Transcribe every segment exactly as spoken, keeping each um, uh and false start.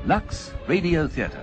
Lux Radio Theatre.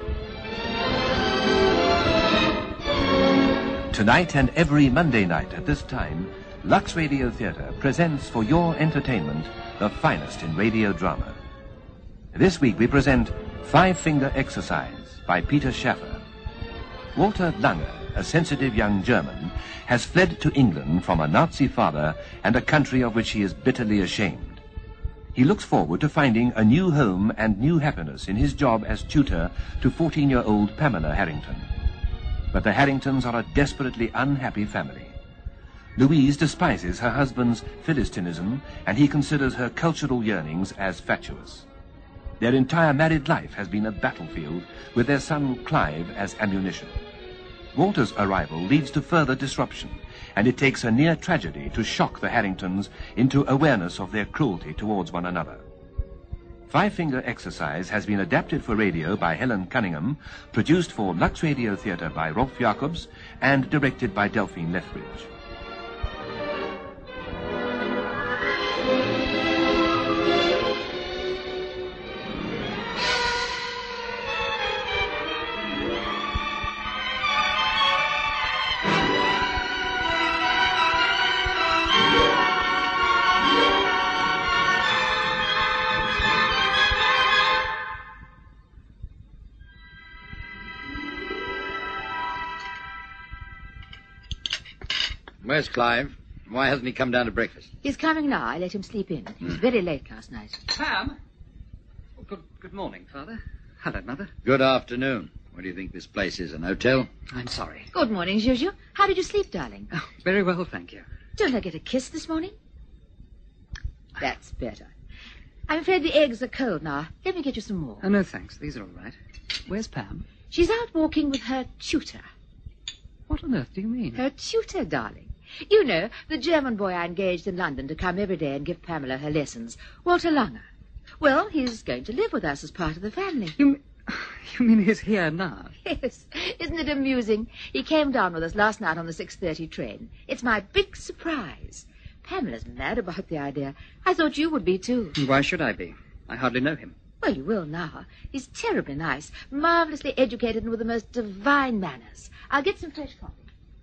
Tonight and every Monday night at this time, Lux Radio Theatre presents for your entertainment the finest in radio drama. This week we present Five Finger Exercise by Peter Schaffer. Walter Lange, a sensitive young German, has fled to England from a Nazi father and a country of which he is bitterly ashamed. He looks forward to finding a new home and new happiness in his job as tutor to fourteen-year-old Pamela Harrington. But the Harringtons are a desperately unhappy family. Louise despises her husband's Philistinism, and he considers her cultural yearnings as fatuous. Their entire married life has been a battlefield, with their son Clive as ammunition. Walter's arrival leads to further disruption, and it takes a near tragedy to shock the Harringtons into awareness of their cruelty towards one another. Five Finger Exercise has been adapted for radio by Helen Cunningham, produced for Lux Radio Theatre by Rolf Jacobs, and directed by Delphine Lethbridge. Where's Clive? Why hasn't he come down to breakfast? He's coming now. I let him sleep in. He was very late last night. Pam? Oh, good, good morning, Father. Hello, Mother. Good afternoon. What do you think this place is, an hotel? I'm sorry. Good morning, Juju. How did you sleep, darling? Oh, very well, thank you. Don't I get a kiss this morning? That's better. I'm afraid the eggs are cold now. Let me get you some more. Oh, no, thanks. These are all right. Where's Pam? She's out walking with her tutor. What on earth do you mean? Her tutor, darling. You know, the German boy I engaged in London to come every day and give Pamela her lessons, Walter Lange. Well, he's going to live with us as part of the family. You mean, you mean he's here now? Yes. Isn't it amusing? He came down with us last night on the six thirty train. It's my big surprise. Pamela's mad about the idea. I thought you would be, too. Why should I be? I hardly know him. Well, you will now. He's terribly nice, marvelously educated, and with the most divine manners. I'll get some fresh coffee.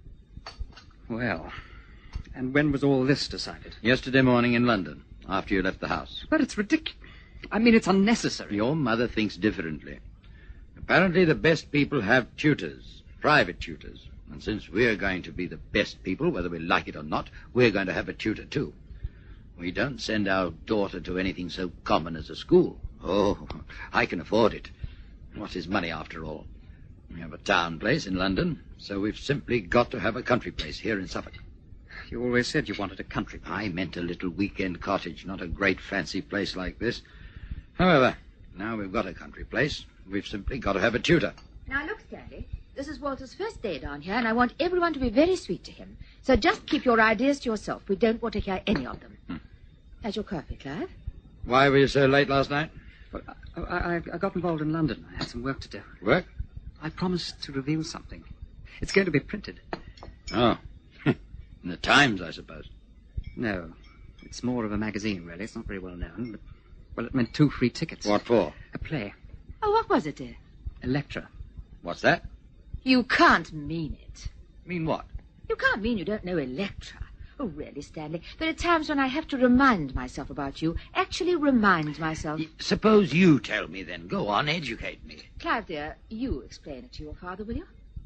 Well, and when was all this decided? Yesterday morning in London, after you left the house. But it's ridiculous. I mean, it's unnecessary. Your mother thinks differently. Apparently the best people have tutors, private tutors. And since we're going to be the best people, whether we like it or not, we're going to have a tutor, too. We don't send our daughter to anything so common as a school. Oh, I can afford it. What is money, after all? We have a town place in London, so we've simply got to have a country place here in Suffolk. You always said you wanted a country place. I meant a little weekend cottage, not a great fancy place like this. However, now we've got a country place, we've simply got to have a tutor. Now, look, Stanley, this is Walter's first day down here, and I want everyone to be very sweet to him. So just keep your ideas to yourself. We don't want to hear any of them. Hmm. How's your coffee, Clive? Why were you so late last night? Well, I, I, I got involved in London. I had some work to do. Work? I promised to reveal something. It's going to be printed. Oh. In the Times, I suppose. No. It's more of a magazine, really. It's not very well known. But, well, it meant two free tickets. What for? A play. Oh, what was it, dear? Electra. What's that? You can't mean it. Mean what? You can't mean you don't know Electra. Oh, really, Stanley? There are times when I have to remind myself about you. Actually remind myself. Suppose you tell me, then. Go on, educate me. Clive, dear, you explain it to your father, will you?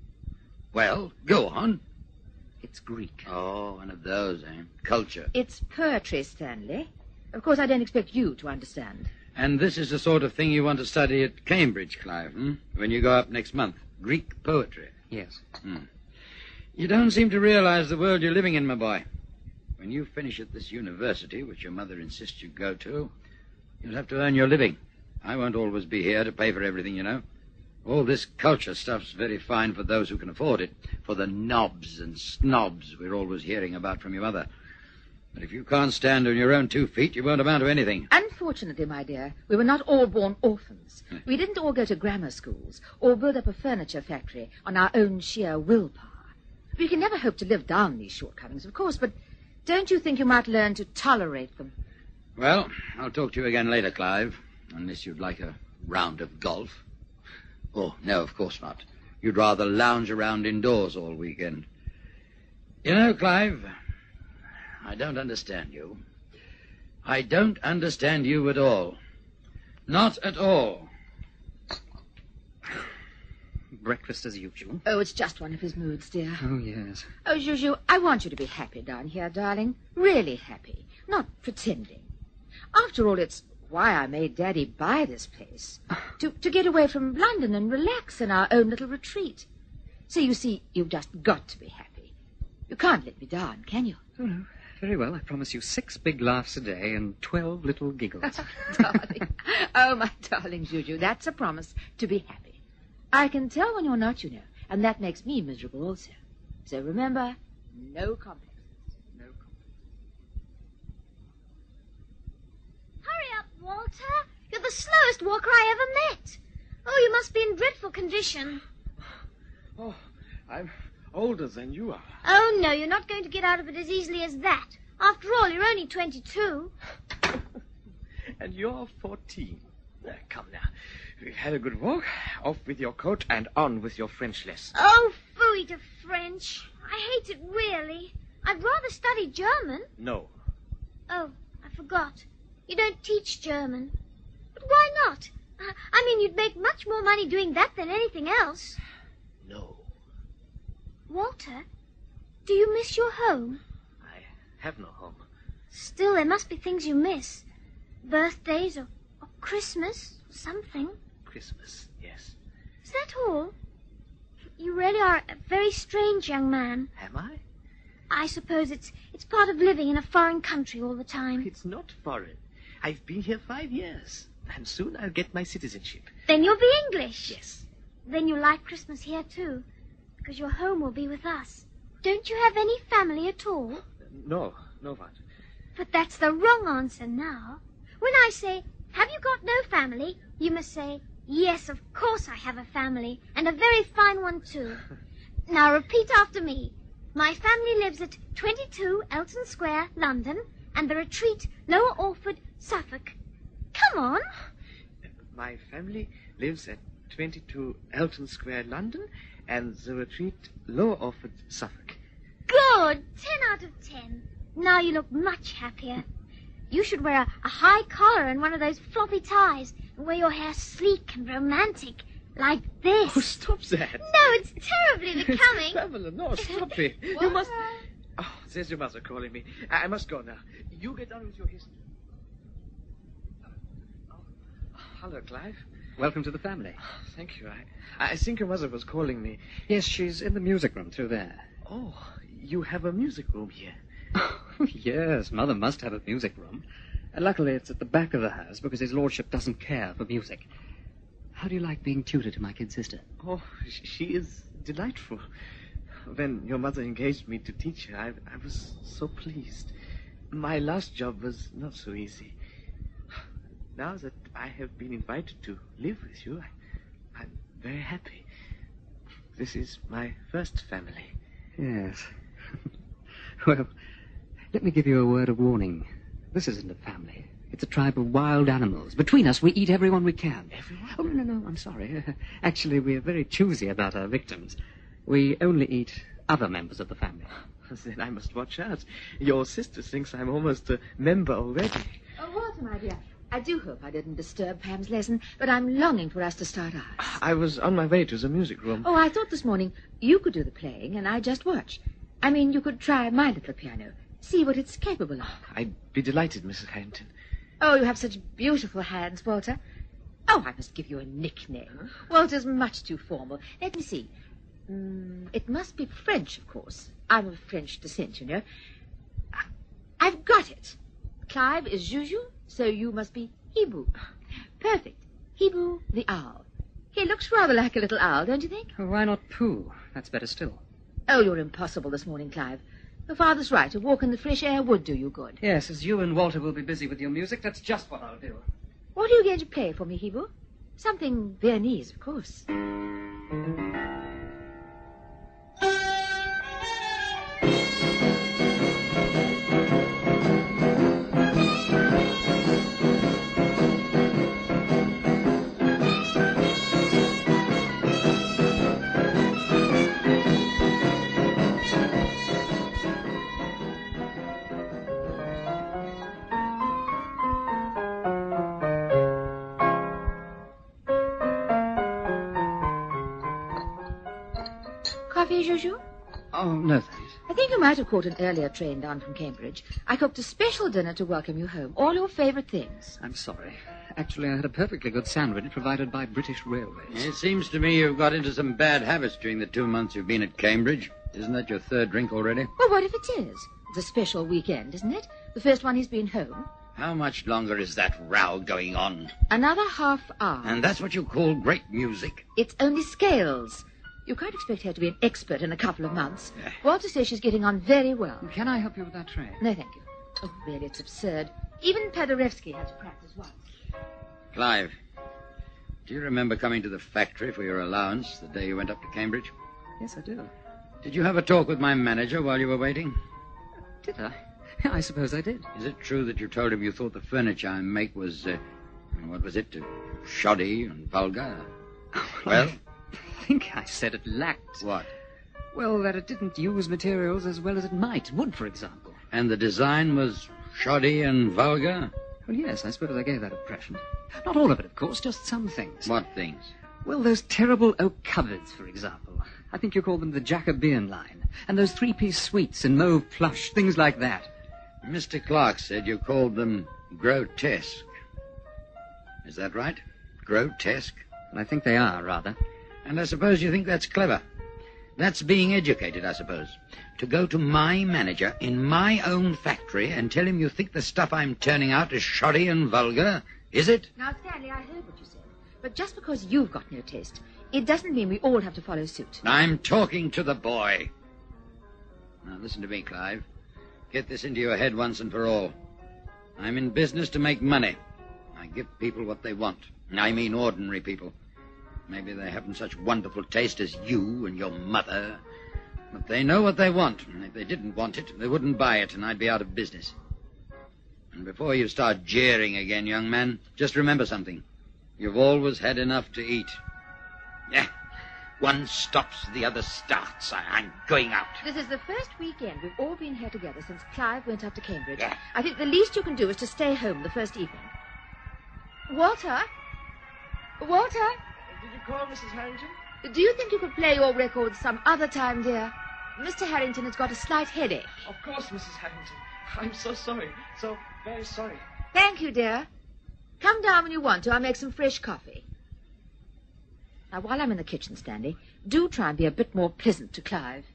Well, go on. It's Greek. Oh, one of those, eh? Culture. It's poetry, Stanley. Of course, I don't expect you to understand. And this is the sort of thing you want to study at Cambridge, Clive, hmm? When you go up next month. Greek poetry. Yes. Hmm. You don't seem to realize the world you're living in, my boy. When you finish at this university, which your mother insists you go to, you'll have to earn your living. I won't always be here to pay for everything, you know. All this culture stuff's very fine for those who can afford it, for the knobs and snobs we're always hearing about from your mother. But if you can't stand on your own two feet, you won't amount to anything. Unfortunately, my dear, we were not all born orphans. We didn't all go to grammar schools or build up a furniture factory on our own sheer willpower. We can never hope to live down these shortcomings, of course, but don't you think you might learn to tolerate them? Well, I'll talk to you again later, Clive, unless you'd like a round of golf. Oh, no, of course not. You'd rather lounge around indoors all weekend. You know, Clive, I don't understand you. I don't understand you at all. Not at all. Breakfast as usual. Oh, it's just one of his moods, dear. Oh, yes. Oh, Juju, I want you to be happy down here, darling. Really happy. Not pretending. After all, it's why I made Daddy buy this place. To, to get away from London and relax in our own little retreat. So, you see, you've just got to be happy. You can't let me down, can you? Oh, no. Very well. I promise you six big laughs a day and twelve little giggles. Darling. Oh, my darling Juju, that's a promise to be happy. I can tell when you're not, you know, and that makes me miserable also. So remember, no complexes. No complexes. Hurry up, Walter. You're the slowest walker I ever met. Oh, you must be in dreadful condition. Oh, I'm older than you are. Oh, no, you're not going to get out of it as easily as that. After all, you're only twenty-two. And you're fourteen. Uh, come now. We've had a good walk. Off with your coat and on with your French lesson. Oh, phooey to French. I hate it, really. I'd rather study German. No. Oh, I forgot. You don't teach German. But why not? Uh, I mean, you'd make much more money doing that than anything else. No. Walter, do you miss your home? I have no home. Still, there must be things you miss. Birthdays or, or Christmas or something. Christmas, yes. Is that all? You really are a very strange young man. Am I? I suppose it's it's part of living in a foreign country all the time. It's not foreign. I've been here five years, and soon I'll get my citizenship. Then you'll be English. Yes. Then you'll like Christmas here, too, because your home will be with us. Don't you have any family at all? No, no what? But that's the wrong answer now. When I say, have you got no family, you must say, yes, of course I have a family, and a very fine one, too. Now repeat after me. My family lives at twenty-two Elton Square, London, and the Retreat, Lower Orford, Suffolk. Come on. My family lives at twenty-two Elton Square, London, and the Retreat, Lower Orford, Suffolk. Good. Ten out of ten. Now you look much happier. You should wear a, a high collar and one of those floppy ties, and wear your hair sleek and romantic, like this. Oh, stop that. No, it's terribly becoming. Pamela, no, stop it. You must... Oh, there's your mother calling me. I, I must go now. You get on with your history. Oh, hello, Clive. Welcome to the family. Oh, thank you. I, I think your mother was calling me. Yes, she's in the music room through there. Oh, you have a music room here. Yes, Mother must have a music room. Uh, luckily, it's at the back of the house because his lordship doesn't care for music. How do you like being tutor to my kid sister? Oh, she is delightful. When your mother engaged me to teach her, I, I was so pleased. My last job was not so easy. Now that I have been invited to live with you, I, I'm very happy. This is my first family. Yes. Well, let me give you a word of warning. This isn't a family. It's a tribe of wild animals. Between us, we eat everyone we can. Everyone? Oh, no, no, no, I'm sorry. Actually, we're very choosy about our victims. We only eat other members of the family. Then I must watch out. Your sister thinks I'm almost a member already. Oh, Walter, my dear, I do hope I didn't disturb Pam's lesson, but I'm longing for us to start ours. I was on my way to the music room. Oh, I thought this morning you could do the playing and I'd just watch. I mean, you could try my little piano, see what it's capable of. I'd be delighted, Missus Harrington. Oh, you have such beautiful hands, Walter. Oh, I must give you a nickname. Huh? Walter's much too formal. Let me see. Mm, it must be French, of course. I'm of French descent, you know. I've got it. Clive is Juju, so you must be Hibou. Perfect. Hibou the owl. He looks rather like a little owl, don't you think? Oh, why not Pooh? That's better still. Oh, you're impossible this morning, Clive. Your father's right. A walk in the fresh air would do you good. Yes, as you and Walter will be busy with your music, that's just what I'll do. What are you going to play for me, Hibou? Something Viennese, of course. coffee, Jojo? Oh, no, thanks. I think you might have caught an earlier train down from Cambridge. I cooked a special dinner to welcome you home. All your favourite things. I'm sorry. Actually, I had a perfectly good sandwich provided by British Railways. It seems to me you've got into some bad habits during the two months you've been at Cambridge. Isn't that your third drink already? Well, what if it is? It's a special weekend, isn't it? The first one he's been home. How much longer is that row going on? Another half hour. And that's what you call great music? It's only scales. You can't expect her to be an expert in a couple of months. Yeah. Walter says she's getting on very well. Can I help you with that tray? No, thank you. Oh, really, it's absurd. Even Paderewski had to practice once. Clive, do you remember coming to the factory for your allowance the day you went up to Cambridge? Yes, I do. Did you have a talk with my manager while you were waiting? Did I? I suppose I did. Is it true that you told him you thought the furniture I make was, uh, what was it, uh, shoddy and vulgar? Well? I think I said it lacked... What? Well, that it didn't use materials as well as it might. Wood, for example. And the design was shoddy and vulgar? Well, yes, I suppose I gave that impression. Not all of it, of course, just some things. What things? Well, those terrible oak cupboards, for example. I think you call them the Jacobean line. And those three-piece suites in mauve plush, things like that. Mister Clark said you called them grotesque. Is that right? Grotesque? Well, I think they are, rather. And I suppose you think that's clever. That's being educated, I suppose. To go to my manager in my own factory and tell him you think the stuff I'm turning out is shoddy and vulgar, is it? Now, Stanley, I heard what you said. But just because you've got no taste, it doesn't mean we all have to follow suit. I'm talking to the boy. Now, listen to me, Clive. Get this into your head once and for all. I'm in business to make money. I give people what they want. I mean ordinary people. Maybe they haven't such wonderful taste as you and your mother. But they know what they want. And if they didn't want it, they wouldn't buy it, and I'd be out of business. And before you start jeering again, young man, just remember something. You've always had enough to eat. Yeah. One stops, the other starts. I, I'm going out. This is the first weekend we've all been here together since Clive went up to Cambridge. Yeah. I think the least you can do is to stay home the first evening. Walter? Walter? Did you call, Missus Harrington? Do you think you could play your record some other time, dear? Mister Harrington has got a slight headache. Of course, Missus Harrington. I'm so sorry. So very sorry. Thank you, dear. Come down when you want to. I'll make some fresh coffee. Now, while I'm in the kitchen, Stanley, do try and be a bit more pleasant to Clive.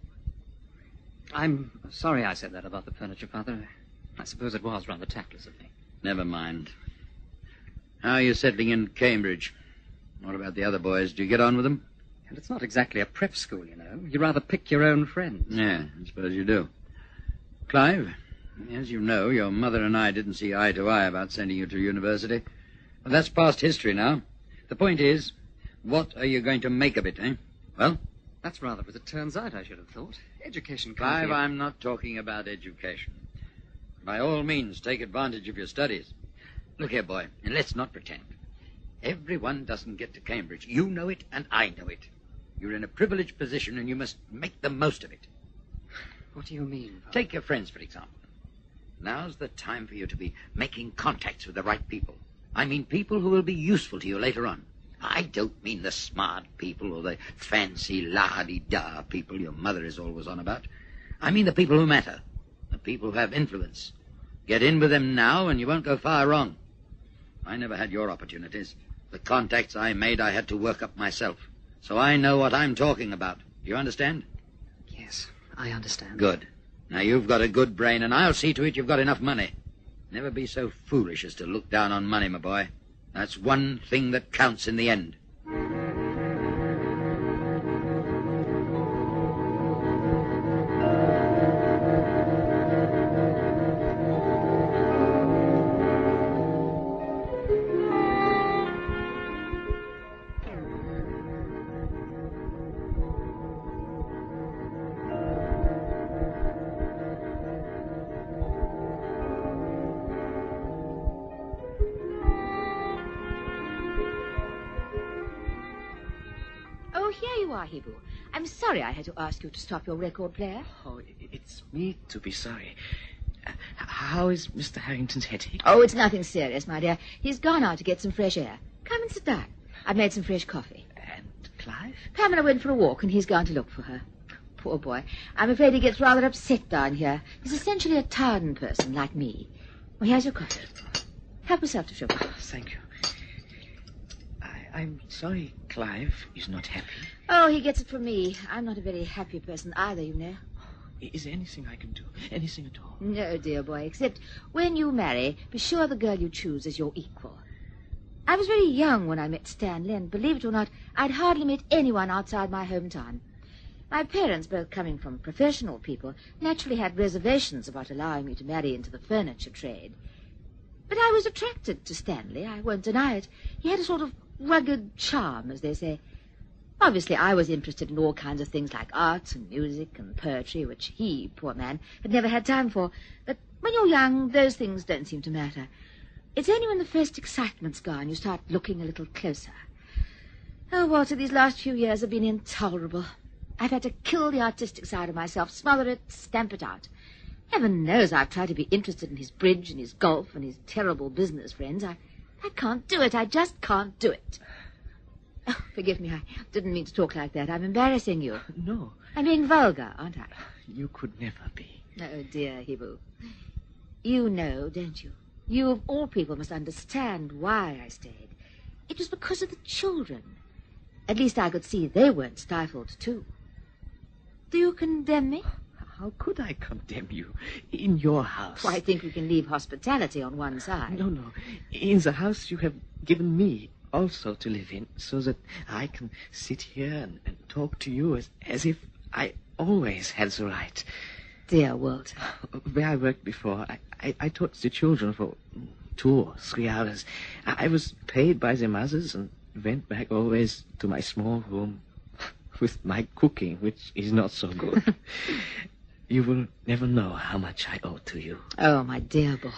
I'm sorry I said that about the furniture, Father. I suppose it was rather tactless of me. Never mind. How are you settling in Cambridge? What about the other boys? Do you get on with them? And it's not exactly a prep school, you know. You rather pick your own friends. Yeah, I suppose you do. Clive, as you know, your mother and I didn't see eye to eye about sending you to university. But that's past history now. The point is, what are you going to make of it, eh? Well? That's rather as it turns out, I should have thought. Education can't Clive, be a- I'm not talking about education. By all means, take advantage of your studies. Look here, boy, and let's not pretend. Everyone doesn't get to Cambridge. You know it, and I know it. You're in a privileged position, and you must make the most of it. What do you mean, Father? Take your friends, for example. Now's the time for you to be making contacts with the right people. I mean people who will be useful to you later on. I don't mean the smart people or the fancy la-di-da people your mother is always on about. I mean the people who matter, the people who have influence. Get in with them now, and you won't go far wrong. I never had your opportunities. The contacts I made, I had to work up myself. So I know what I'm talking about. Do you understand? Yes, I understand. Good. Now, you've got a good brain, and I'll see to it you've got enough money. Never be so foolish as to look down on money, my boy. That's one thing that counts in the end. Oh, here you are, Hebrew. I'm sorry I had to ask you to stop your record player. Oh, i- it's me to be sorry. Uh, h- how is Mister Harrington's headache? Oh, it's nothing serious, my dear. He's gone out to get some fresh air. Come and sit down. I've made some fresh coffee. And Clive? Pamela went for a walk, and he's gone to look for her. Poor boy. I'm afraid he gets rather upset down here. He's essentially a town person, like me. Well, here's your coffee. Help yourself to sugar. Oh, thank you. I, I'm sorry Clive is not happy. Oh, he gets it from me. I'm not a very happy person either, you know. Is there anything I can do? Anything at all? No, dear boy, except when you marry, be sure the girl you choose is your equal. I was very young when I met Stanley, and believe it or not, I'd hardly met anyone outside my hometown. My parents, both coming from professional people, naturally had reservations about allowing me to marry into the furniture trade. But I was attracted to Stanley, I won't deny it. He had a sort of rugged charm, as they say. Obviously, I was interested in all kinds of things like art and music and poetry, which he, poor man, had never had time for. But when you're young, those things don't seem to matter. It's only when the first excitement's gone you start looking a little closer. Oh, Walter, these last few years have been intolerable. I've had to kill the artistic side of myself, smother it, stamp it out. Heaven knows I've tried to be interested in his bridge and his golf and his terrible business friends. I, I can't do it. I just can't do it. Oh, forgive me. I didn't mean to talk like that. I'm embarrassing you. No. I'm being vulgar, aren't I? You could never be. Oh, dear Hibu. You know, don't you? You, of all people, must understand why I stayed. It was because of the children. At least I could see they weren't stifled, too. Do you condemn me? How could I condemn you? In your house. Well, I think we can leave hospitality on one side. No, no. In the house you have given me also to live in, so that I can sit here and, and talk to you as, as if I always had the right. Dear Walter. Where I worked before, I, I, I taught the children for two or three hours. I, I was paid by their mothers and went back always to my small room with my cooking, which is not so good. You will never know how much I owe to you. Oh, my dear boy.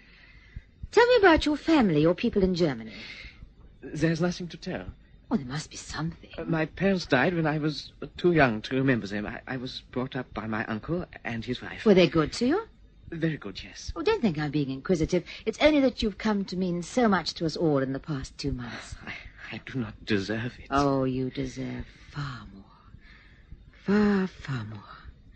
Tell me about your family, your people in Germany. There's nothing to tell. Oh, there must be something. Uh, my parents died when I was uh, too young to remember them. I, I was brought up by my uncle and his wife. Were they good to you? Very good, yes. Oh, don't think I'm being inquisitive. It's only that you've come to mean so much to us all in the past two months. I, I do not deserve it. Oh, you deserve far more. Far, far more.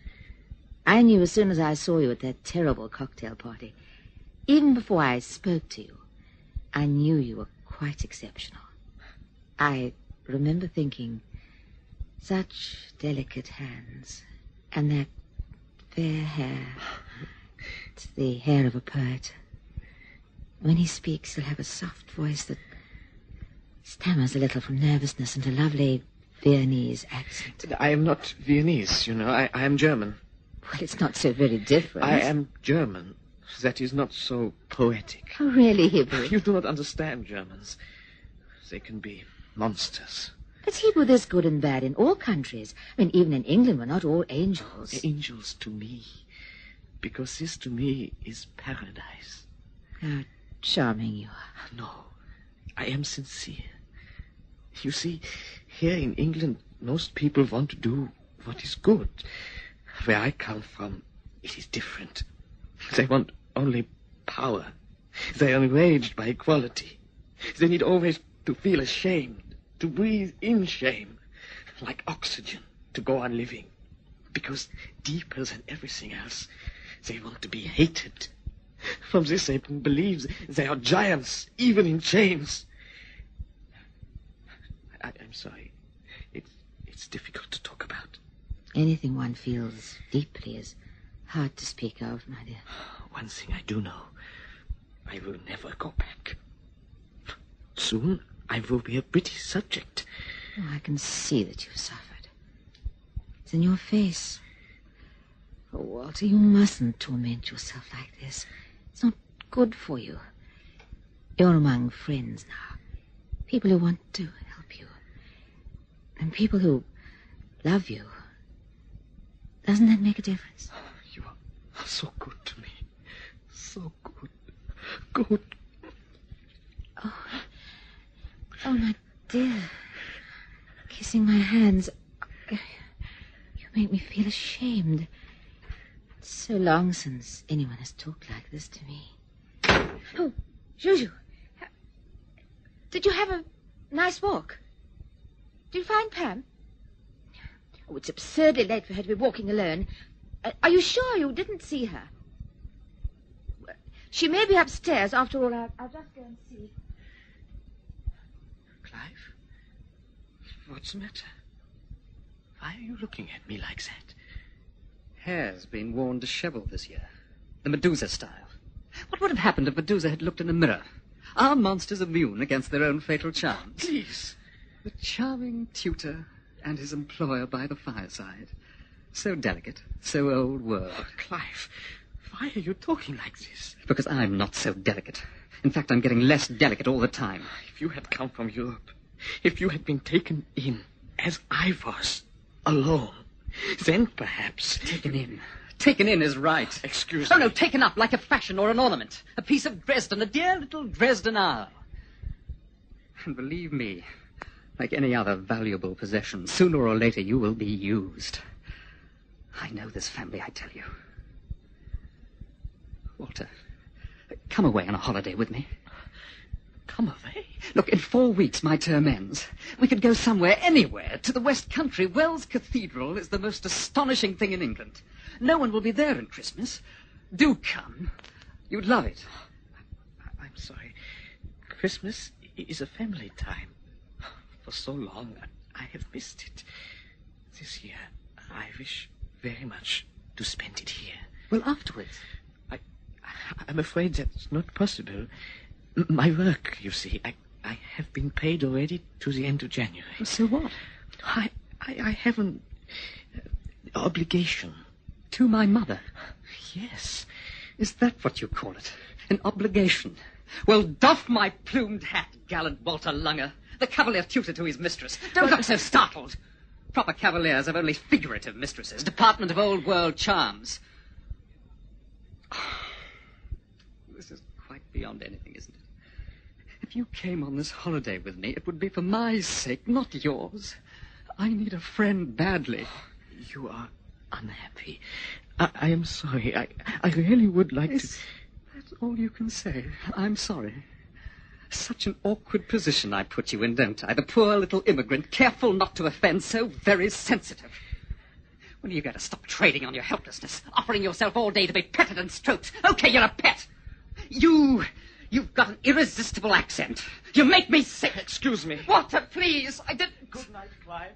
I knew as soon as I saw you at that terrible cocktail party, even before I spoke to you, I knew you were quite exceptional. I remember thinking, such delicate hands, and that fair hair. It's the hair of a poet. When he speaks, he'll have a soft voice that stammers a little from nervousness and a lovely Viennese accent. I am not Viennese, you know. I, I am German. Well, it's not so very different. I am German. That is not so poetic. Oh, really, Hebrew? You do not understand Germans. They can be monsters. But Hebrew, there's good and bad in all countries. I mean, even in England, we're not all angels. Angels to me. Because this to me is paradise. How charming you are. No, I am sincere. You see, here in England, most people want to do what is good. Where I come from, it is different. They want only power. They are enraged by equality. They need always to feel ashamed, to breathe in shame, like oxygen, to go on living. Because deeper than everything else, they want to be hated. From this they believe they are giants, even in chains. I, I'm sorry. It's, it's difficult to talk about. Anything one feels deeply is hard to speak of, my dear. One thing I do know. I will never go back. Soon I will be a British subject. Oh, I can see that you've suffered. It's in your face. Oh, Walter, you mustn't torment yourself like this. It's not good for you. You're among friends now. People who want to help you. And people who love you. Doesn't that make a difference? You are so good to me. So good. Good. Oh, oh, my dear. Kissing my hands. You make me feel ashamed. It's so long since anyone has talked like this to me. Oh, Juju. Did you have a nice walk? Did you find Pam? Oh, it's absurdly late for her to be walking alone. Uh, are you sure you didn't see her? She may be upstairs. After all, I'll, I'll just go and see. Clive? What's the matter? Why are you looking at me like that? Hair's been worn dishevelled this year. The Medusa style. What would have happened if Medusa had looked in a mirror? Are monsters immune against their own fatal charms? Please. The charming tutor and his employer by the fireside. So delicate, so old world. Oh, Clive, why are you talking like this? Because I'm not so delicate. In fact, I'm getting less delicate all the time. If you had come from Europe, if you had been taken in, as I was, alone, then perhaps... Taken in. Taken in is right. Excuse oh, me. Oh, no, taken up like a fashion or an ornament. A piece of Dresden, a dear little Dresden owl. And believe me, like any other valuable possession, sooner or later you will be used. I know this family, I tell you. Walter, come away on a holiday with me. Come away? Look, in four weeks my term ends. We could go somewhere, anywhere, to the West Country. Wells Cathedral is the most astonishing thing in England. No one will be there at Christmas. Do come. You'd love it. I- I'm sorry. Christmas is a family time. For so long, I, I have missed it. This year, I wish very much to spend it here. Well, afterwards. I, I'm afraid that's not possible. M- my work, you see, I, I have been paid already to the end of January. So what? I, I, I have an uh, obligation. To my mother? Yes. Is that what you call it? An obligation? Well, doff my plumed hat, gallant Walter Lunger, the cavalier tutor to his mistress. Don't look so startled. Proper cavaliers have only figurative mistresses, department of old world charms. This is quite beyond anything, isn't it? If you came on this holiday with me, it would be for my sake, not yours. I need a friend badly. You are unhappy. I, I am sorry. I, I really would like Is to... That's all you can say. I'm sorry. Such an awkward position I put you in, don't I? The poor little immigrant, careful not to offend, so very sensitive. When are you going to stop trading on your helplessness, offering yourself all day to be petted and stroked? Okay, you're a pet. You... You've got an irresistible accent. You make me sick. Excuse me. Walter, please. I didn't... Good night, Clive.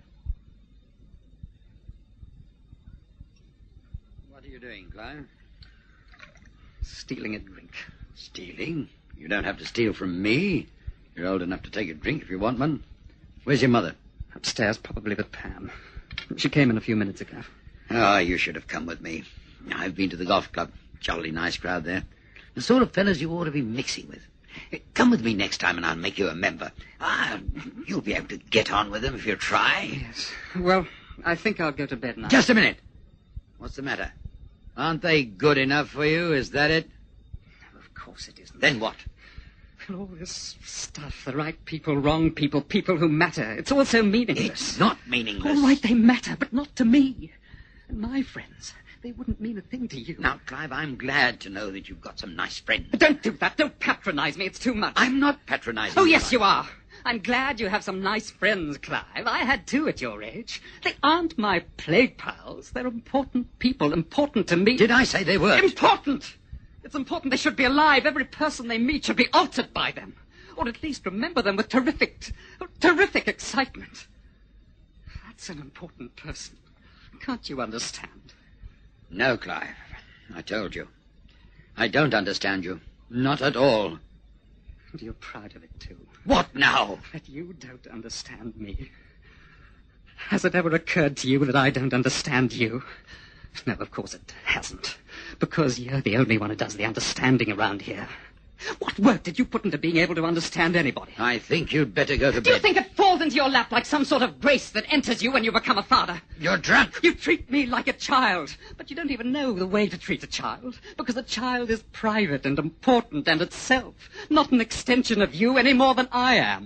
What are you doing, Clive? Stealing a drink. Stealing? You don't have to steal from me. You're old enough to take a drink if you want one. Where's your mother? Upstairs, probably with Pam. She came in a few minutes ago. Ah, oh, you should have come with me. I've been to the golf club. Jolly nice crowd there. The sort of fellas you ought to be mixing with. Come with me next time and I'll make you a member. Ah, you'll be able to get on with them if you try. Yes. Well, I think I'll go to bed now. Just a minute. What's the matter? Aren't they good enough for you? Is that it? Of course it isn't. Then what? All this stuff, the right people, wrong people, people who matter. It's all so meaningless. It's not meaningless. All right, they matter, but not to me. And my friends, they wouldn't mean a thing to you. Now, Clive, I'm glad to know that you've got some nice friends. Don't do that. Don't patronize me. It's too much. I'm not patronizing Oh, you, yes, Clive. you are. I'm glad you have some nice friends, Clive. I had two at your age. They aren't my plague pals. They're important people, important to me. Did I say they were? Important! It's important they should be alive. Every person they meet should be altered by them. Or at least remember them with terrific, terrific excitement. That's an important person. Can't you understand? No, Clive. I told you. I don't understand you. Not at all. And you're proud of it, too. What now? That you don't understand me. Has it ever occurred to you that I don't understand you? No, of course it hasn't. Because you're the only one who does the understanding around here. What work did you put into being able to understand anybody? I think you'd better go to Do you bed. think it falls into your lap like some sort of grace that enters you when you become a father? You're drunk. You treat me like a child, but you don't even know the way to treat a child, because a child is private and important and itself, not an extension of you any more than I am.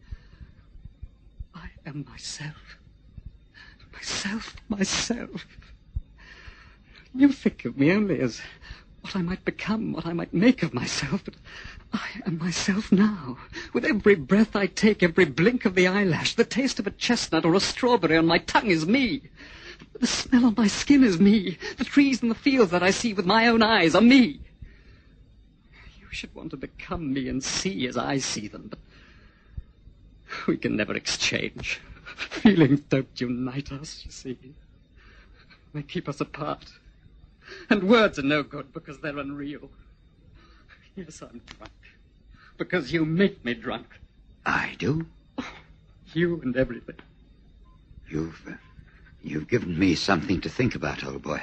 I am myself. Myself, myself. You think of me only as what I might become, what I might make of myself, but I am myself now. With every breath I take, every blink of the eyelash, the taste of a chestnut or a strawberry on my tongue is me. The smell on my skin is me. The trees and the fields that I see with my own eyes are me. You should want to become me and see as I see them, but we can never exchange. Feelings don't unite us, you see. They keep us apart. And words are no good because they're unreal. Yes, I'm drunk. Because you make me drunk. I do? You and everything. You've, uh, you've given me something to think about, old boy.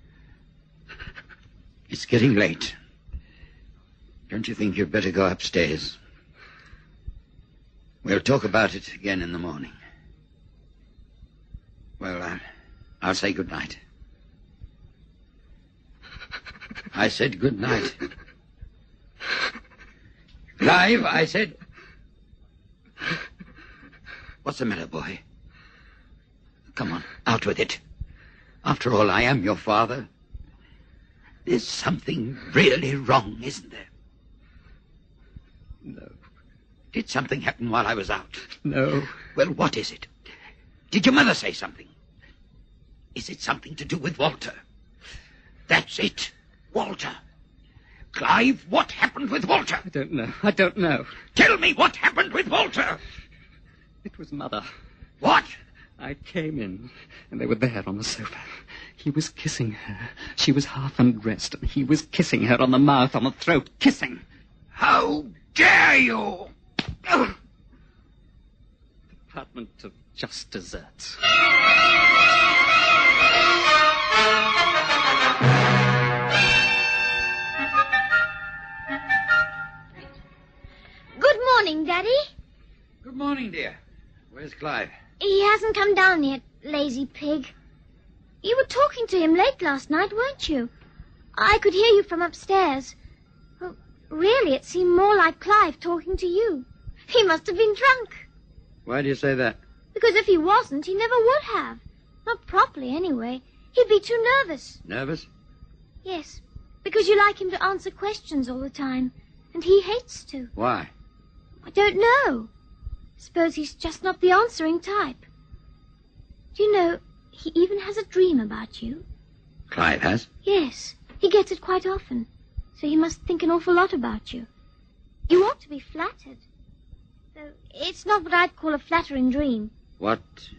It's getting late. Don't you think you'd better go upstairs? We'll talk about it again in the morning. Well, I'll, I'll say good night. I said good night. Clive, I said... What's the matter, boy? Come on, out with it. After all, I am your father. There's something really wrong, isn't there? No. Did something happen while I was out? No. Well, what is it? Did your mother say something? Is it something to do with Walter? That's it. Walter. Clive, what happened with Walter? I don't know. I don't know. Tell me what happened with Walter. It was Mother. What? I came in, and they were there on the sofa. He was kissing her. She was half undressed, and he was kissing her on the mouth, on the throat, kissing. How dare you? Ugh. Department of Just Desserts. Good morning, Daddy. Good morning, dear. Where's Clive? He hasn't come down yet, lazy pig. You were talking to him late last night, weren't you? I could hear you from upstairs. Well, really, it seemed more like Clive talking to you. He must have been drunk. Why do you say that? Because if he wasn't, he never would have. Not properly, anyway. He'd be too nervous. Nervous? Yes, because you like him to answer questions all the time, and he hates to. Why? I don't know. Suppose he's just not the answering type. Do you know, he even has a dream about you? Clive has? Yes, he gets it quite often. So he must think an awful lot about you. You ought to be flattered. Though it's not what I'd call a flattering dream. What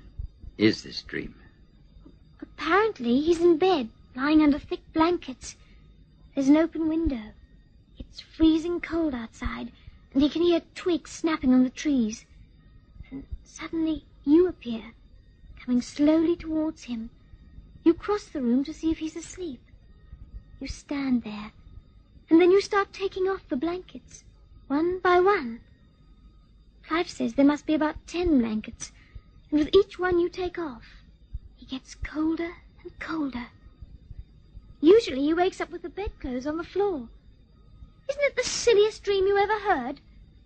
is this dream? Apparently he's in bed, lying under thick blankets. There's an open window. It's freezing cold outside, and he can hear twigs snapping on the trees. And suddenly you appear, coming slowly towards him. You cross the room to see if he's asleep. You stand there, and then you start taking off the blankets, one by one. Clive says there must be about ten blankets, and with each one you take off, he gets colder and colder. Usually he wakes up with the bedclothes on the floor. Isn't it the silliest dream you ever heard?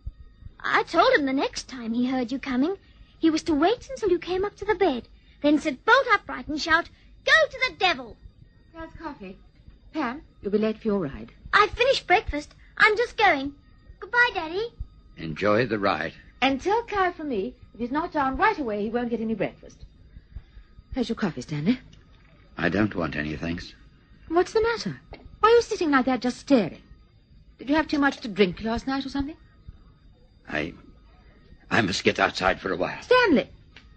I told him the next time he heard you coming, he was to wait until you came up to the bed, then sit bolt upright and shout, "Go to the devil!" There's coffee. Pam, you'll be late for your ride. I've finished breakfast. I'm just going. Goodbye, Daddy. Enjoy the ride. And tell Clive from me, if he's not down right away, he won't get any breakfast. Here's your coffee, Stanley. I don't want any, thanks. What's the matter? Why are you sitting like that just staring? Did you have too much to drink last night or something? I... I must get outside for a while. Stanley!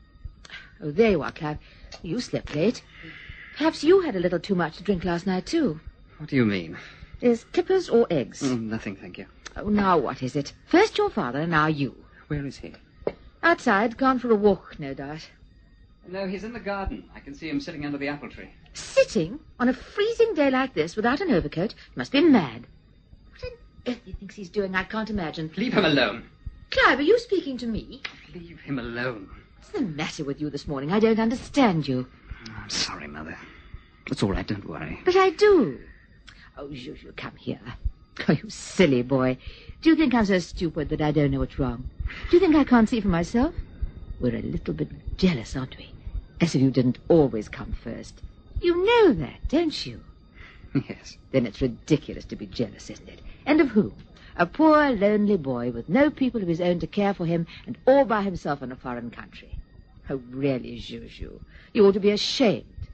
Oh, there you are, Clive. You slept late. Perhaps you had a little too much to drink last night, too. What do you mean? Is clippers or eggs? Mm, nothing, thank you. Oh, now what is it? First your father, now you. Where is he? Outside, gone for a walk, no doubt. No, he's in the garden. I can see him sitting under the apple tree. Sitting on a freezing day like this without an overcoat? He must be mad. What on earth he thinks he's doing, I can't imagine. Leave him alone. Clive, are you speaking to me? Leave him alone. What's the matter with you this morning? I don't understand you. I'm sorry, Mother. It's all right, don't worry. But I do. Oh, Juju, come here. Oh, you silly boy. Do you think I'm so stupid that I don't know what's wrong? Do you think I can't see for myself? We're a little bit jealous, aren't we? As if you didn't always come first. You know that, don't you? Yes. Then it's ridiculous to be jealous, isn't it? And of whom? A poor, lonely boy with no people of his own to care for him and all by himself in a foreign country. Oh, really, Juju, you ought to be ashamed.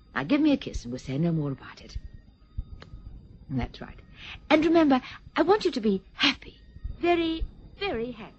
Now give me a kiss and we'll say no more about it. That's right. And remember, I want you to be happy. Very, very happy.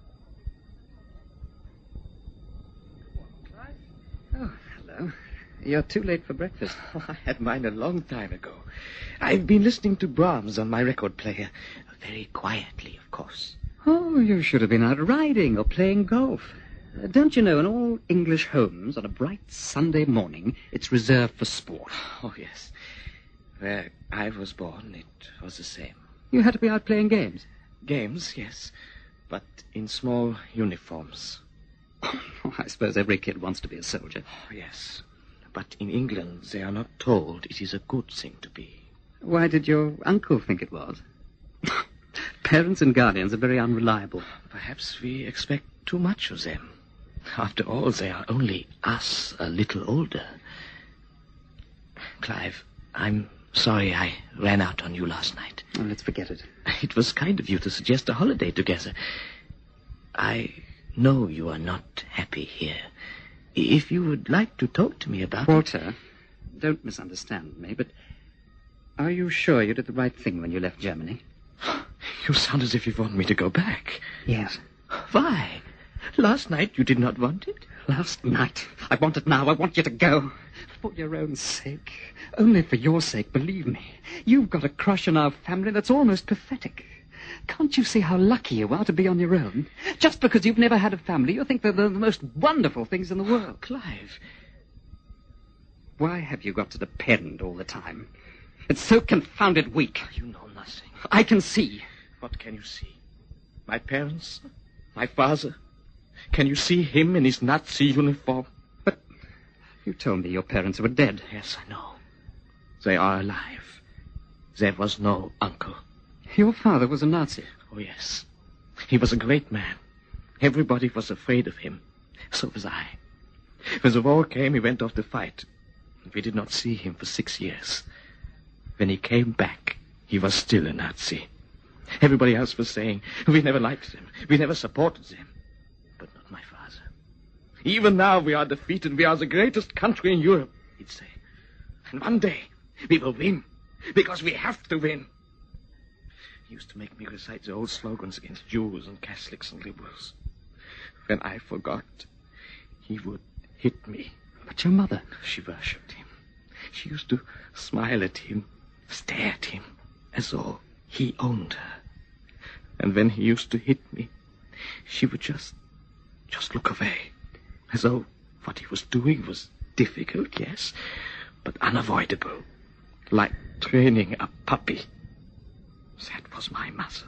Oh, hello. You're too late for breakfast. Oh, I had mine a long time ago. I've been listening to Brahms on my record player. Very quietly, of course. Oh, you should have been out riding or playing golf. Uh, don't you know, in all English homes, on a bright Sunday morning, it's reserved for sport. Oh, yes. Where I was born, it was the same. You had to be out playing games. Games, yes, but in small uniforms. Oh, I suppose every kid wants to be a soldier. Oh, yes, but in England they are not told it is a good thing to be. Why did your uncle think it was? Parents and guardians are very unreliable. Perhaps we expect too much of them. After all, they are only us a little older. Clive, I'm sorry I ran out on you last night. Oh, let's forget it. It was kind of you to suggest a holiday together. I know you are not happy here. If you would like to talk to me about Walter, it... don't misunderstand me, but are you sure you did the right thing when you left Germany? You sound as if you want me to go back. Yes. Why? Last night you did not want it? Last night. I want it now. I want you to go. For your own sake. Only for your sake, believe me. You've got a crush on our family that's almost pathetic. Can't you see how lucky you are to be on your own? Just because you've never had a family, you think they're the most wonderful things in the world. Clive. Why have you got to depend all the time? It's so confounded weak. You know nothing. I can see. What can you see? My parents? My father? Can you see him in his Nazi uniform? But you told me your parents were dead. Yes, I know. They are alive. There was no uncle. Your father was a Nazi. Oh, yes. He was a great man. Everybody was afraid of him. So was I. When the war came, he went off to fight. We did not see him for six years. When he came back, he was still a Nazi. Everybody else was saying, we never liked them. We never supported them. But not my father. Even now we are defeated. We are the greatest country in Europe, he'd say. And one day we will win. Because we have to win. He used to make me recite the old slogans against Jews and Catholics and liberals. When I forgot, he would hit me. But your mother? She worshipped him. She used to smile at him, stare at him, as though he owned her. And when he used to hit me, she would just, just look away, as though what he was doing was difficult, yes, but unavoidable, like training a puppy. That was my mother.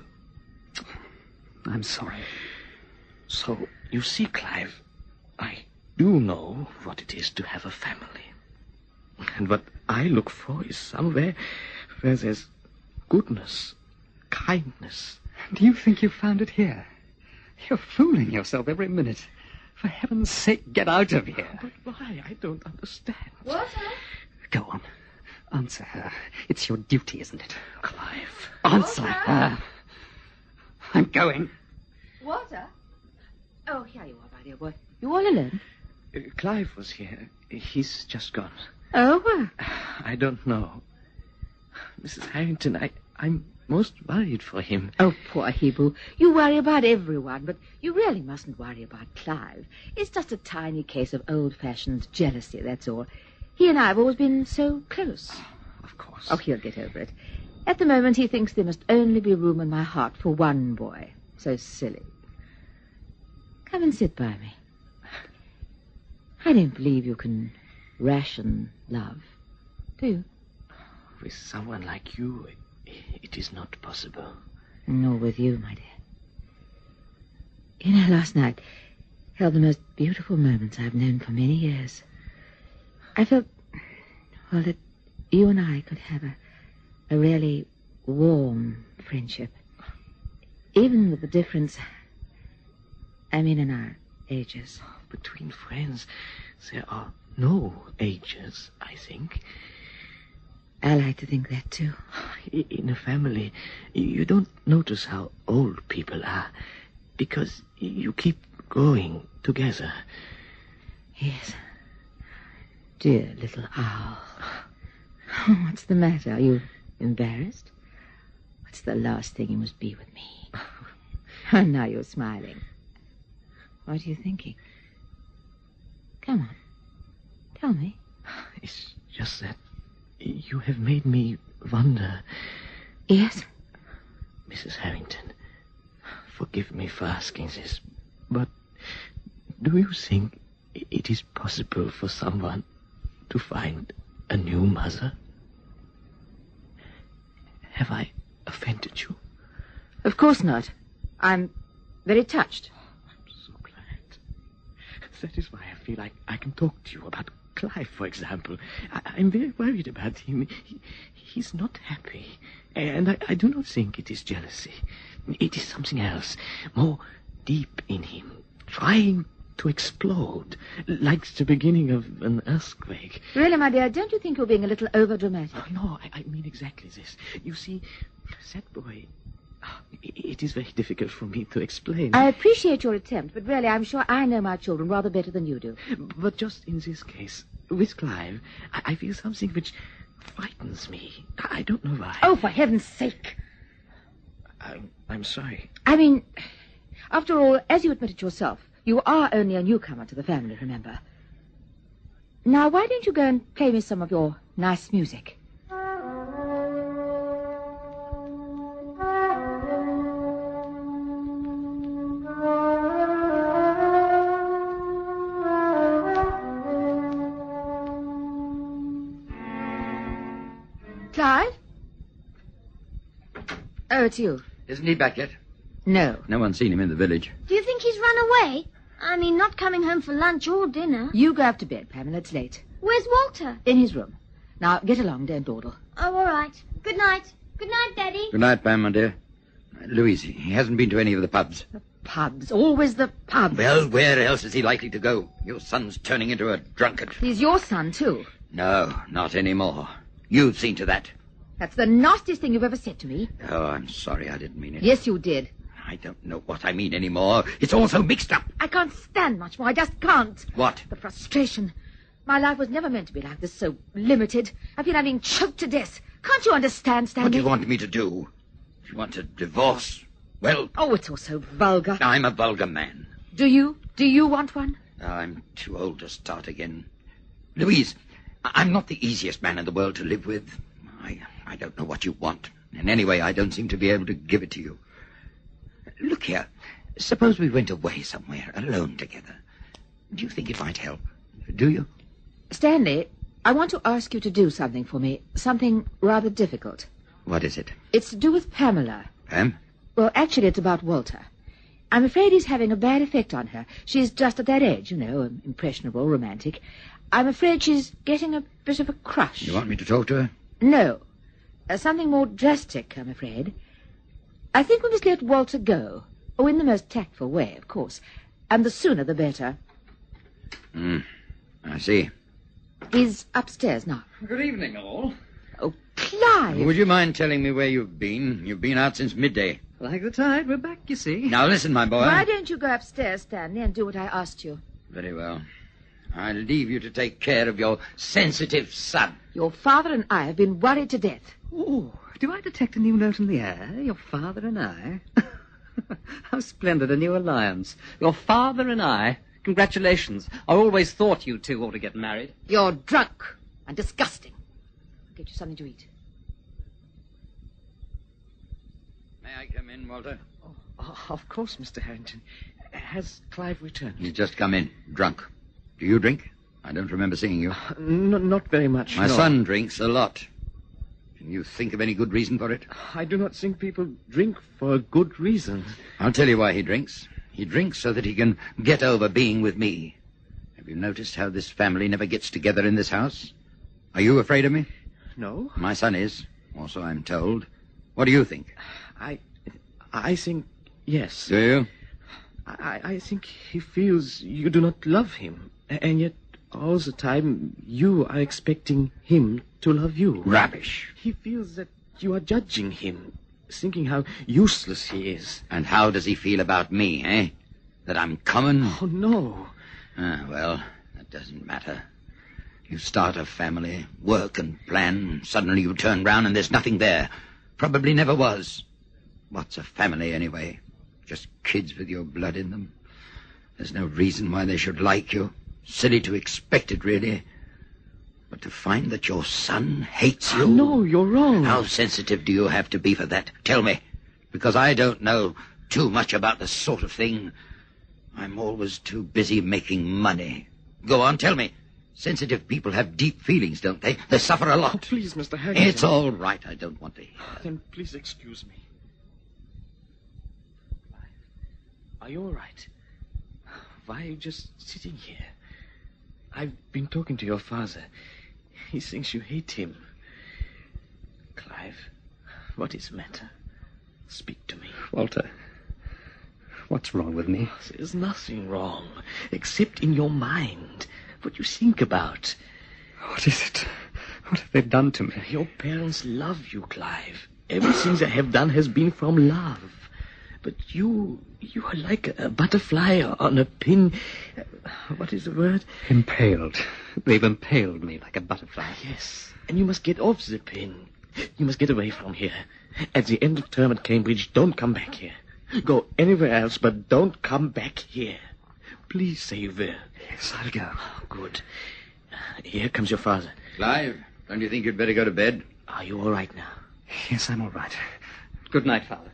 I'm sorry. So, you see, Clive, I do know what it is to have a family. And what I look for is somewhere where there's goodness, kindness. Do you think you've found it here? You're fooling yourself every minute. For heaven's sake, get out of here. But why? I don't understand. Walter? Go on. Answer her. It's your duty, isn't it? Clive. Answer Walter? her. I'm going. Walter? Oh, here you are, my dear boy. You all alone? Uh, Clive was here. He's just gone. Oh, where? I don't know. Missus Harrington, I, I'm most worried for him. Oh, poor Hebrew. You worry about everyone, but you really mustn't worry about Clive. It's just a tiny case of old-fashioned jealousy, that's all. He and I have always been so close. Of course. Oh, he'll get over it. At the moment, he thinks there must only be room in my heart for one boy. So silly. Come and sit by me. I don't believe you can ration love, do you? With someone like you, it, it is not possible. Nor with you, my dear. You know, last night held the most beautiful moments I've known for many years. I felt, well, that you and I could have a, a really warm friendship. Even with the difference, I mean, in our ages. Between friends, there are no ages, I think. I like to think that, too. In a family, you don't notice how old people are, because you keep growing together. Yes. dear little owl. What's the matter? Are you embarrassed? What's the last thing you must be with me? And now you're smiling. What are you thinking? Come on. Tell me. It's just that you have made me wonder. Yes? Missus Harrington, forgive me for asking this, but do you think it is possible for someone to find a new mother? Have I offended you? Of course not. I'm very touched. I'm so glad. That is why I feel like I can talk to you about Clive, for example. I, I'm very worried about him. He, he's not happy. And I, I do not think it is jealousy. It is something else, more deep in him, trying to explode, like the beginning of an earthquake. Really, my dear, don't you think you're being a little over-dramatic? Oh, no, I, I mean exactly this. You see, that boy... It is very difficult for me to explain. I appreciate your attempt, but really I'm sure I know my children rather better than you do. But just in this case, with Clive, I, I feel something which frightens me. I don't know why. Oh, for heaven's sake. I'm, I'm sorry. I mean, after all, as you admitted yourself, you are only a newcomer to the family, remember. Now, why don't you go and play me some of your nice music? Clive? Oh, it's you. Isn't he back yet? No. No one's seen him in the village. Do you think he's run away? I mean, not coming home for lunch or dinner. You go up to bed, Pamela. It's late. Where's Walter? In his room. Now, get along. Don't dawdle. Oh, all right. Good night. Good night, Daddy. Good night, Pam, my dear. Uh, Louise, he hasn't been to any of the pubs. The pubs. Always the pubs. Well, where else is he likely to go? Your son's turning into a drunkard. He's your son, too. No, not anymore. You've seen to that. That's the nastiest thing you've ever said to me. Oh, I'm sorry. I didn't mean it. Yes, you did. I don't know what I mean anymore. It's all so mixed up. I can't stand much more. I just can't. What? The frustration. My life was never meant to be like this, so limited. I feel I'm being choked to death. Can't you understand, Stanley? What do you want me to do? Do you want a divorce? Well... Oh, it's all so vulgar. I'm a vulgar man. Do you? Do you want one? I'm too old to start again. Louise, I'm not the easiest man in the world to live with. I, I don't know what you want. And anyway, I don't seem to be able to give it to you. Look here. Suppose we went away somewhere, alone together. Do you think it might help? Do you? Stanley, I want to ask you to do something for me. Something rather difficult. What is it? It's to do with Pamela. Pam? Well, actually, it's about Walter. I'm afraid he's having a bad effect on her. She's just at that age, you know, impressionable, romantic. I'm afraid she's getting a bit of a crush. You want me to talk to her? No. Uh, something more drastic, I'm afraid. I think we must let Walter go. Oh, in the most tactful way, of course. And the sooner the better. Hmm. I see. He's upstairs now. Good evening, all. Oh, Clive! Would you mind telling me where you've been? You've been out since midday. Like the tide, we're back, you see. Now listen, my boy. Why don't you go upstairs, Stanley, and do what I asked you? Very well. I'll leave you to take care of your sensitive son. Your father and I have been worried to death. Oh, do I detect a new note in the air? Your father and I? How splendid a new alliance. Your father and I. Congratulations. I always thought you two ought to get married. You're drunk and disgusting. I'll get you something to eat. May I come in, Walter? Oh, of course, Mister Harrington. Has Clive returned? He's just come in, drunk. Do you drink? I don't remember seeing you. N- not very much, My no. son drinks a lot. Can you think of any good reason for it? I do not think people drink for a good reason. I'll tell you why he drinks. He drinks so that he can get over being with me. Have you noticed how this family never gets together in this house? Are you afraid of me? No, My son is, or so I'm told. What do you think? I, I think yes. Do you? I, I think he feels you do not love him, and yet all the time you are expecting him to love you. Rubbish. He feels that you are judging him, thinking how useless he is. And how does he feel about me, eh? That I'm common? Oh, no. Ah, well, that doesn't matter. You start a family, work and plan, suddenly you turn round and there's nothing there. Probably never was. What's a family, anyway? Just kids with your blood in them. There's no reason why they should like you. Silly to expect it, really. But to find that your son hates you... No, you're wrong. How sensitive do you have to be for that? Tell me. Because I don't know too much about the sort of thing. I'm always too busy making money. Go on, tell me. Sensitive people have deep feelings, don't they? They suffer a lot. Oh, please, Mister Harrington. It's all right. I don't want to hear. Then please excuse me. Are you all right? Why are you just sitting here? I've been talking to your father. He thinks you hate him. Clive, what is the matter? Speak to me. Walter, what's wrong with me? There's nothing wrong, except in your mind. What you think about. What is it? What have they done to me? Your parents love you, Clive. Everything they have done has been from love. But you, you are like a butterfly on a pin. What is the word? Impaled. They've impaled me like a butterfly. Yes, and you must get off the pin. You must get away from here. At the end of term at Cambridge, don't come back here. Go anywhere else, but don't come back here. Please say you will. Yes, I'll go. Good. Here comes your father. Clive, don't you think you'd better go to bed? Are you all right now? Yes, I'm all right. Good night, Father.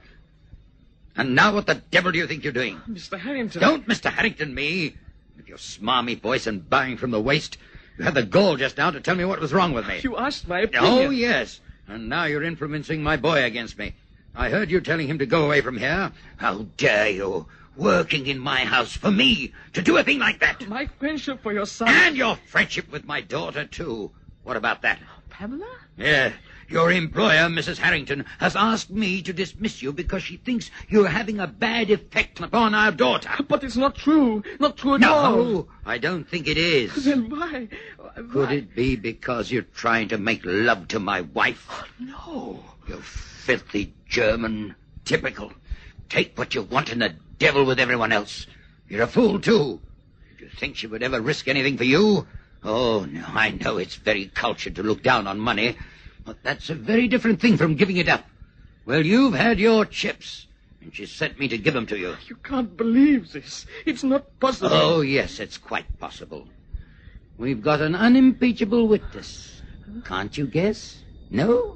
And now what the devil do you think you're doing? Mister Harrington. Don't Mister Harrington me. With your smarmy voice and bowing from the waist. You had the gall just now to tell me what was wrong with me. You asked my opinion. Oh, yes. And now you're influencing my boy against me. I heard you telling him to go away from here. How dare you? Working in my house for me to do a thing like that. My friendship for your son. And your friendship with my daughter, too. What about that? Pamela? Yeah. Your employer, Missus Harrington, has asked me to dismiss you because she thinks you're having a bad effect upon our daughter. But it's not true. Not true at all. No, I don't think it is. Then why? Could it be because you're trying to make love to my wife? Oh, no. You filthy German. Typical. Take what you want and the devil with everyone else. You're a fool, too. Do you think she would ever risk anything for you? Oh, no, I know it's very cultured to look down on money, but that's a very different thing from giving it up. Well, you've had your chips, and she sent me to give them to you. You can't believe this. It's not possible. Oh, yes, it's quite possible. We've got an unimpeachable witness. Can't you guess? No?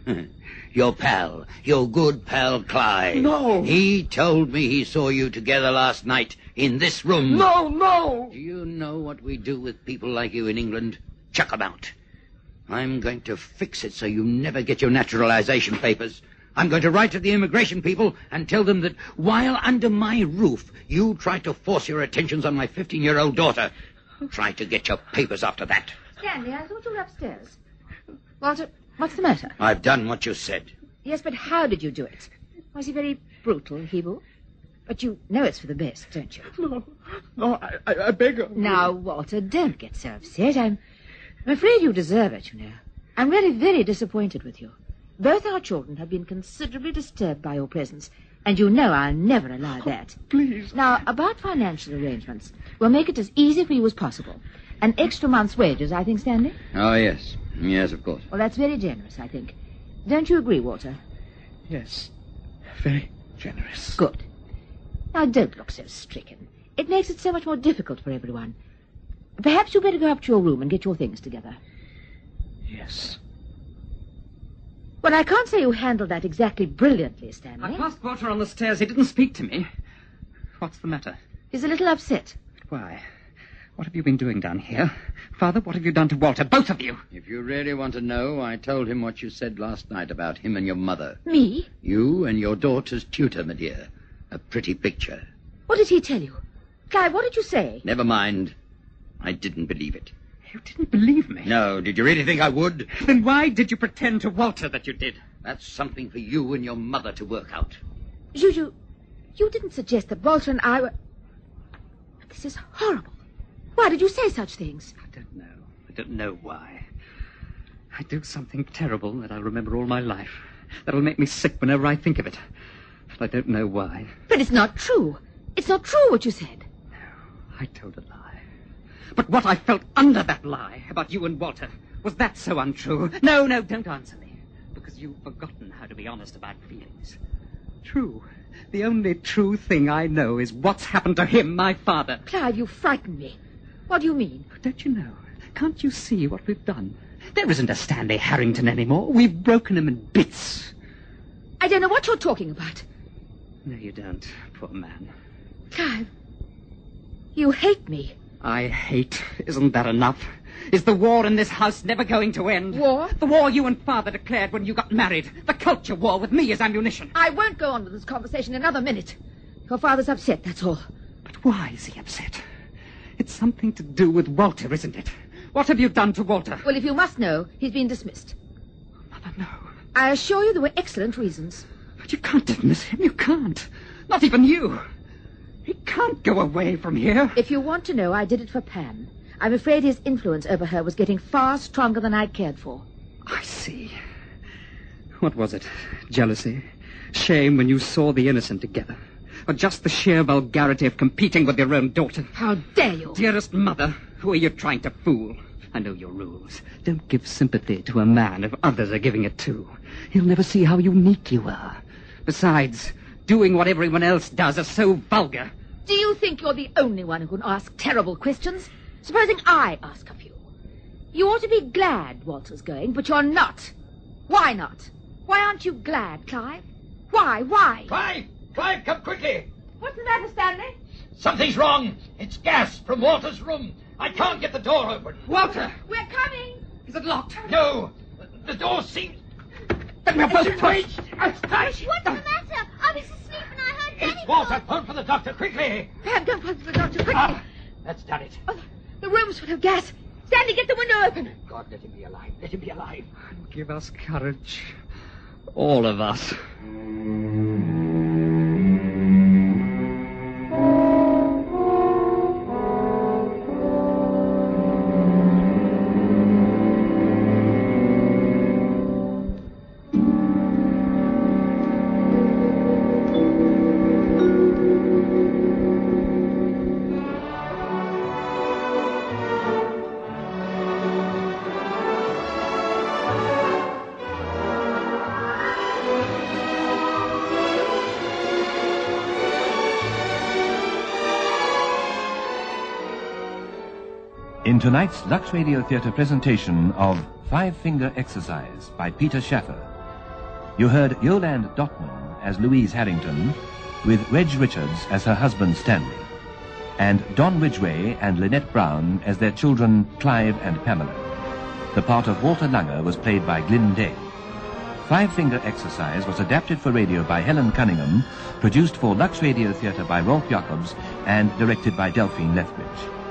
Your pal, your good pal Clive. No. He told me he saw you together last night in this room. No, no. Do you know what we do with people like you in England? Chuck 'em out. I'm going to fix it so you never get your naturalization papers. I'm going to write to the immigration people and tell them that while under my roof, you tried to force your attentions on my fifteen-year-old daughter. Try to get your papers after that. Stanley, I thought you were upstairs. Walter, what's the matter? I've done what you said. Yes, but how did you do it? Was he very brutal, Hebel? But you know it's for the best, don't you? No, no, I, I, I beg of you. Now, Walter, don't get so upset. I'm, I'm afraid you deserve it, you know. I'm really very disappointed with you. Both our children have been considerably disturbed by your presence, and you know I'll never allow that. Please. Now, about financial arrangements, we'll make it as easy for you as possible. An extra month's wages, I think, Stanley? Oh, yes. Yes, of course. Well, that's very generous, I think. Don't you agree, Walter? Yes, very generous. Good. Now, don't look so stricken. It makes it so much more difficult for everyone. Perhaps you'd better go up to your room and get your things together. Yes. Well, I can't say you handled that exactly brilliantly, Stanley. I passed Walter on the stairs. He didn't speak to me. What's the matter? He's a little upset. Why? What have you been doing down here? Father, what have you done to Walter? Both of you. If you really want to know, I told him what you said last night about him and your mother. Me? You and your daughter's tutor, my dear. A pretty picture. What did he tell you? Clive, what did you say? Never mind. I didn't believe it. You didn't believe me? No, did you really think I would? Then why did you pretend to Walter that you did? That's something for you and your mother to work out. Juju, you didn't suggest that Walter and I were... But this is horrible. Why did you say such things? I don't know. I don't know why. I do something terrible that I'll remember all my life. That'll make me sick whenever I think of it. But I don't know why. But it's not true. It's not true what you said. No, I told a lie. But what I felt under that lie about you and Walter, was that so untrue? No, no, don't answer me, because you've forgotten how to be honest about feelings. True. The only true thing I know is what's happened to him, my father. Clive, you frighten me. What do you mean? Don't you know? Can't you see what we've done? There isn't a Stanley Harrington anymore. We've broken him in bits. I don't know what you're talking about. No, you don't, poor man. Clive, you hate me. I hate. Isn't that enough? Is the war in this house never going to end? War? The war you and Father declared when you got married. The culture war with me as ammunition. I won't go on with this conversation another minute. Your father's upset, that's all. But why is he upset? It's something to do with Walter, isn't it? What have you done to Walter? Well, if you must know, he's been dismissed. Mother, no. I assure you there were excellent reasons. But you can't dismiss him. You can't. Not even you. He can't go away from here. If you want to know, I did it for Pam. I'm afraid his influence over her was getting far stronger than I'd cared for. I see. What was it? Jealousy? Shame when you saw the innocent together? Or just the sheer vulgarity of competing with your own daughter? How dare you? Dearest mother, who are you trying to fool? I know your rules. Don't give sympathy to a man if others are giving it too. He'll never see how unique you are. Besides, doing what everyone else does is so vulgar. Do you think you're the only one who can ask terrible questions? Supposing I ask a few. You ought to be glad Walter's going, but you're not. Why not? Why aren't you glad, Clive? Why? Why? Clive! Clive, come quickly! What's the matter, Stanley? Something's wrong. It's gas from Walter's room. I can't get the door open. Walter! We're coming! Is it locked? No! The door seems... Then we're both It's pushed. It's tight. What's the matter? I was asleep and I heard Danny It's Walter. call. Phone for the doctor, quickly. Pam, don't phone for the doctor, quickly. Ah, that's done it. Oh, the room's full of gas. Stanley, get the window open. God, let him be alive. Let him be alive. Give us courage. All of us. In tonight's Lux Radio Theatre presentation of Five Finger Exercise by Peter Shaffer, you heard Yolande Dotman as Louise Harrington, with Reg Richards as her husband Stanley, and Don Ridgway and Lynette Brown as their children Clive and Pamela. The part of Walter Langer was played by Glyn Day. Five Finger Exercise was adapted for radio by Helen Cunningham, produced for Lux Radio Theatre by Rolf Jacobs, and directed by Delphine Lethbridge.